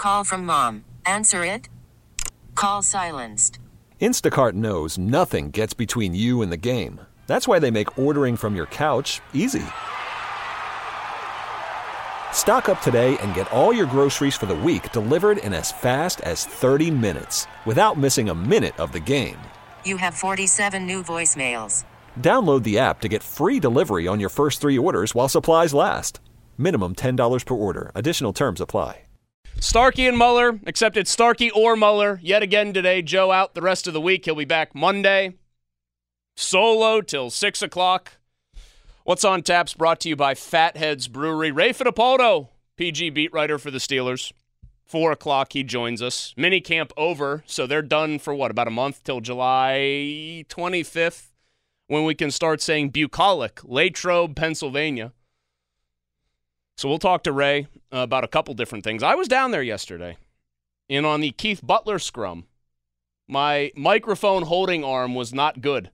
Call from mom. Answer it. Call silenced. Instacart knows nothing gets between you and the game. That's why they make ordering from your couch easy. Stock up today and get all your groceries for the week delivered in as fast as 30 minutes without missing a minute of the game. You have 47 new voicemails. Download the app to get free delivery on your first 3 orders while supplies last. Minimum $10 per order. Additional terms apply. Starkey and Muller, except it's Starkey or Muller yet again today. Joe out the rest of the week. He'll be back Monday. Solo till 6 o'clock. What's on Tap's brought to you by Fatheads Brewery. Ray Fittipaldo, PG beat writer for the Steelers. 4 o'clock he joins us. Mini camp over, so they're done for what, about a month till July 25th when we can start saying bucolic, Latrobe, Pennsylvania. So we'll talk to Ray about a couple different things. I was down there yesterday and on the Keith Butler scrum. My microphone holding arm was not good.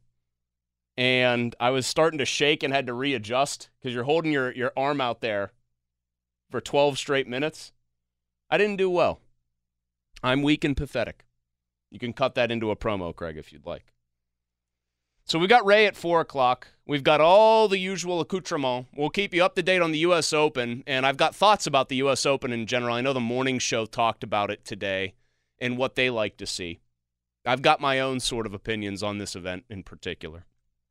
And I was starting to shake and had to readjust because you're holding your arm out there for 12 straight minutes. I didn't do well. I'm weak and pathetic. You can cut that into a promo, Craig, if you'd like. So we got Ray at 4 o'clock. We've got all the usual accoutrement. We'll keep you up to date on the U.S. Open, and I've got thoughts about the U.S. Open in general. I know the morning show talked about it today and what they like to see. I've got my own sort of opinions on this event in particular.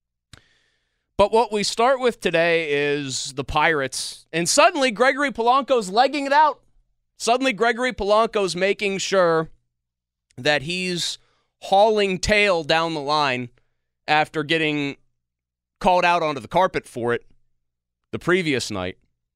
But what we start with today is the Pirates, and suddenly Gregory Polanco's legging it out. Suddenly Gregory Polanco's making sure that he's hauling tail down the line after getting called out onto the carpet for it the previous night.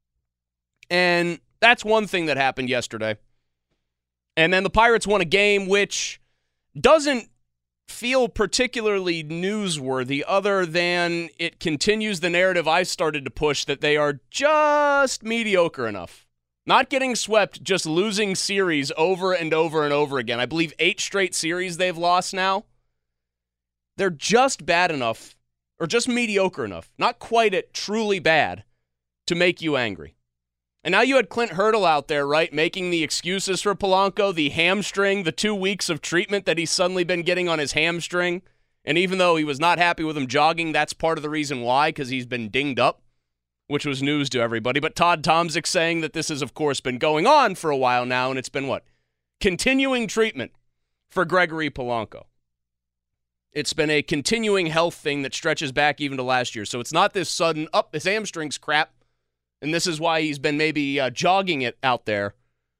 And that's one thing that happened yesterday. And then the Pirates won a game which doesn't feel particularly newsworthy other than it continues the narrative I started to push that they are just mediocre enough. Not getting swept, just losing series over and over and over again. I believe 8 straight series they've lost now. They're just bad enough, or just mediocre enough, not quite at truly bad, to make you angry. And now you had Clint Hurdle out there, right, making the excuses for Polanco, the hamstring, the 2 weeks of treatment that he's suddenly been getting on his hamstring. And even though he was not happy with him jogging, that's part of the reason why, because he's been dinged up, which was news to everybody. But Todd Tomczyk saying that this has, of course, been going on for a while now, and it's been what? Continuing treatment for Gregory Polanco. It's been a continuing health thing that stretches back even to last year. So it's not this sudden, his hamstring's crap, and this is why he's been maybe jogging it out there.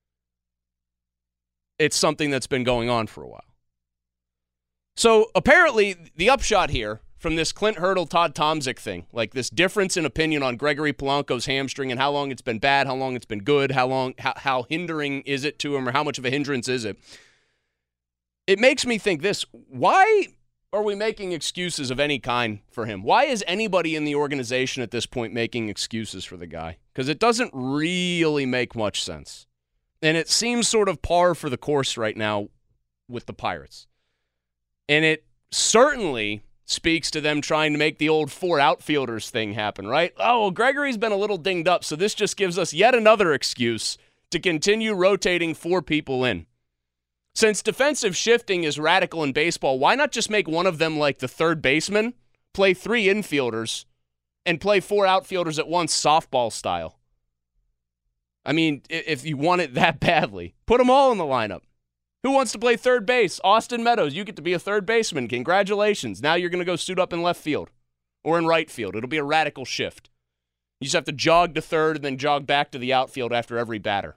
It's something that's been going on for a while. So apparently the upshot here from this Clint Hurdle, Todd Tomczyk thing, like this difference in opinion on Gregory Polanco's hamstring and how long it's been bad, how long it's been good, how hindering is it to him, or how much of a hindrance is it? It makes me think this: why are we making excuses of any kind for him? Why is anybody in the organization at this point making excuses for the guy? Because it doesn't really make much sense. And it seems sort of par for the course right now with the Pirates. And it certainly speaks to them trying to make the old 4 outfielders thing happen, right? Oh, well, Gregory's been a little dinged up, so this just gives us yet another excuse to continue rotating 4 people in. Since defensive shifting is radical in baseball, why not just make one of them like the third baseman, play 3 infielders, and play 4 outfielders at once softball style? I mean, if you want it that badly, put them all in the lineup. Who wants to play third base? Austin Meadows, you get to be a third baseman. Congratulations. Now you're going to go suit up in left field or in right field. It'll be a radical shift. You just have to jog to third and then jog back to the outfield after every batter.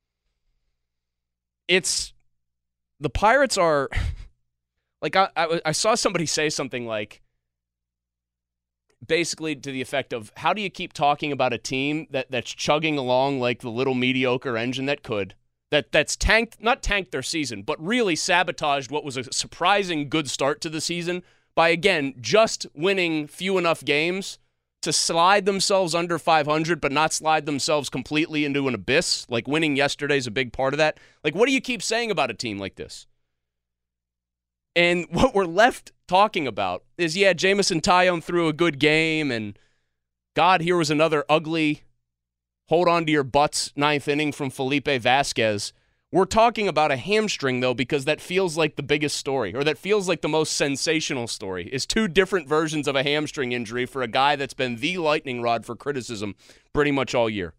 The Pirates are, like, I saw somebody say something like, basically to the effect of, how do you keep talking about a team that's chugging along like the little mediocre engine that's not tanked their season, but really sabotaged what was a surprising good start to the season by, again, just winning few enough games to slide themselves under 500, but not slide themselves completely into an abyss. Like, winning yesterday is a big part of that. Like, what do you keep saying about a team like this? And what we're left talking about is, yeah, Jameson Taillon threw a good game, and God, here was another ugly hold on to your butts 9th inning from Felipe Vasquez. We're talking about a hamstring, though, because that feels like the biggest story, or that feels like the most sensational story, is two different versions of a hamstring injury for a guy that's been the lightning rod for criticism pretty much all year.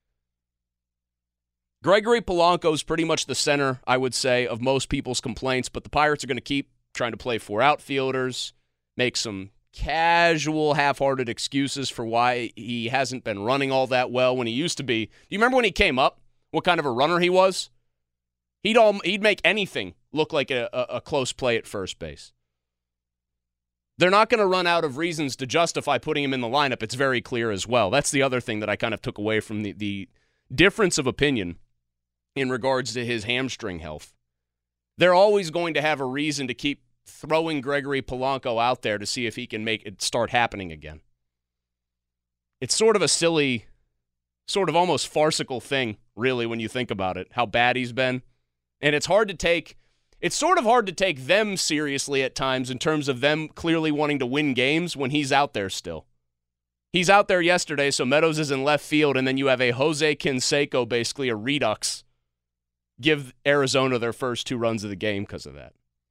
Gregory Polanco is pretty much the center, I would say, of most people's complaints, but the Pirates are going to keep trying to play 4 outfielders, make some casual, half-hearted excuses for why he hasn't been running all that well when he used to be. Do you remember when he came up, what kind of a runner he was? He'd make anything look like a close play at first base. They're not going to run out of reasons to justify putting him in the lineup. It's very clear as well. That's the other thing that I kind of took away from the difference of opinion in regards to his hamstring health. They're always going to have a reason to keep throwing Gregory Polanco out there to see if he can make it start happening again. It's sort of a silly, sort of almost farcical thing, really, when you think about it, how bad he's been. And it's sort of hard to take them seriously at times in terms of them clearly wanting to win games when he's out there still. He's out there yesterday, so Meadows is in left field, and then you have a Jose Canseco, basically a redux, give Arizona their first 2 runs of the game because of that.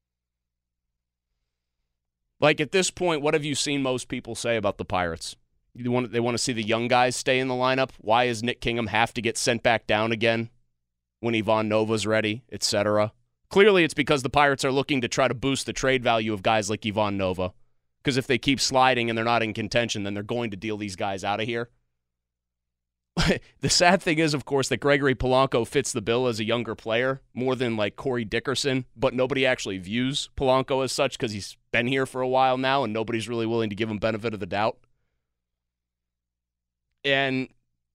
Like, at this point, what have you seen most people say about the Pirates? They want to see the young guys stay in the lineup? Why does Nick Kingham have to get sent back down again when Ivan Nova's ready, etc.? Clearly, it's because the Pirates are looking to try to boost the trade value of guys like Ivan Nova. Because if they keep sliding and they're not in contention, then they're going to deal these guys out of here. The sad thing is, of course, that Gregory Polanco fits the bill as a younger player, more than like Corey Dickerson, but nobody actually views Polanco as such because he's been here for a while now and nobody's really willing to give him benefit of the doubt. And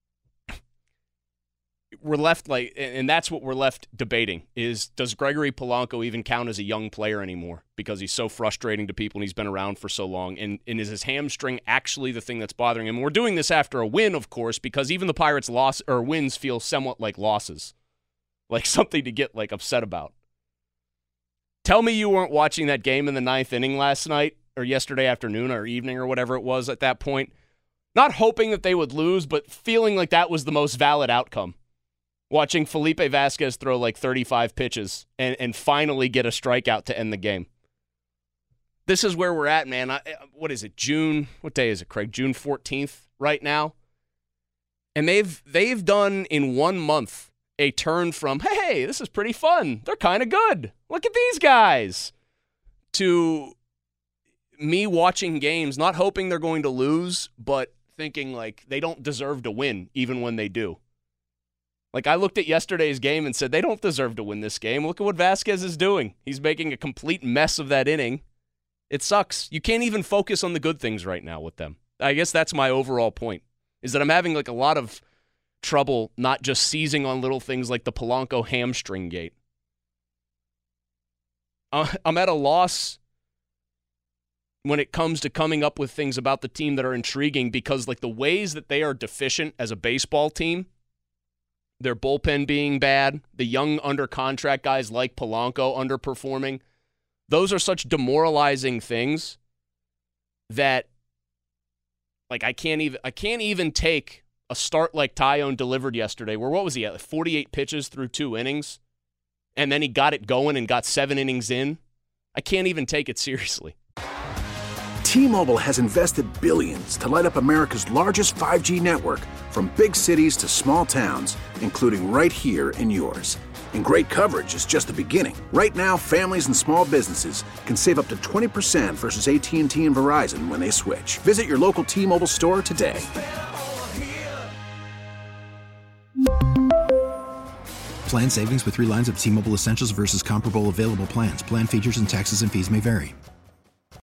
we're left and that's what we're left debating is, does Gregory Polanco even count as a young player anymore because he's so frustrating to people and he's been around for so long? And is his hamstring actually the thing that's bothering him? We're doing this after a win, of course, because even the Pirates' wins feel somewhat like losses, like something to get upset about. Tell me you weren't watching that game in the 9th inning last night or yesterday afternoon or evening or whatever it was at that point, not hoping that they would lose, but feeling like that was the most valid outcome. Watching Felipe Vasquez throw 35 pitches and finally get a strikeout to end the game. This is where we're at, man. What is it, June? What day is it, Craig? June 14th right now? And they've done in 1 month a turn from, hey, this is pretty fun. They're kind of good. Look at these guys. To me watching games, not hoping they're going to lose, but thinking they don't deserve to win even when they do. I looked at yesterday's game and said, they don't deserve to win this game. Look at what Vasquez is doing. He's making a complete mess of that inning. It sucks. You can't even focus on the good things right now with them. I guess that's my overall point, is that I'm having a lot of trouble not just seizing on little things like the Polanco hamstring gate. I'm at a loss when it comes to coming up with things about the team that are intriguing because the ways that they are deficient as a baseball team, their bullpen being bad, the young under contract guys like Polanco underperforming, those are such demoralizing things that I can't even take a start like Taillon delivered yesterday, where what was he at, 48 pitches through 2 innings, and then he got it going and got 7 innings in. I can't even take it seriously. T-Mobile has invested billions to light up America's largest 5G network, from big cities to small towns, including right here in yours. And great coverage is just the beginning. Right now, families and small businesses can save up to 20% versus AT&T and Verizon when they switch. Visit your local T-Mobile store today. Plan savings with 3 lines of T-Mobile Essentials versus comparable available plans. Plan features and taxes and fees may vary.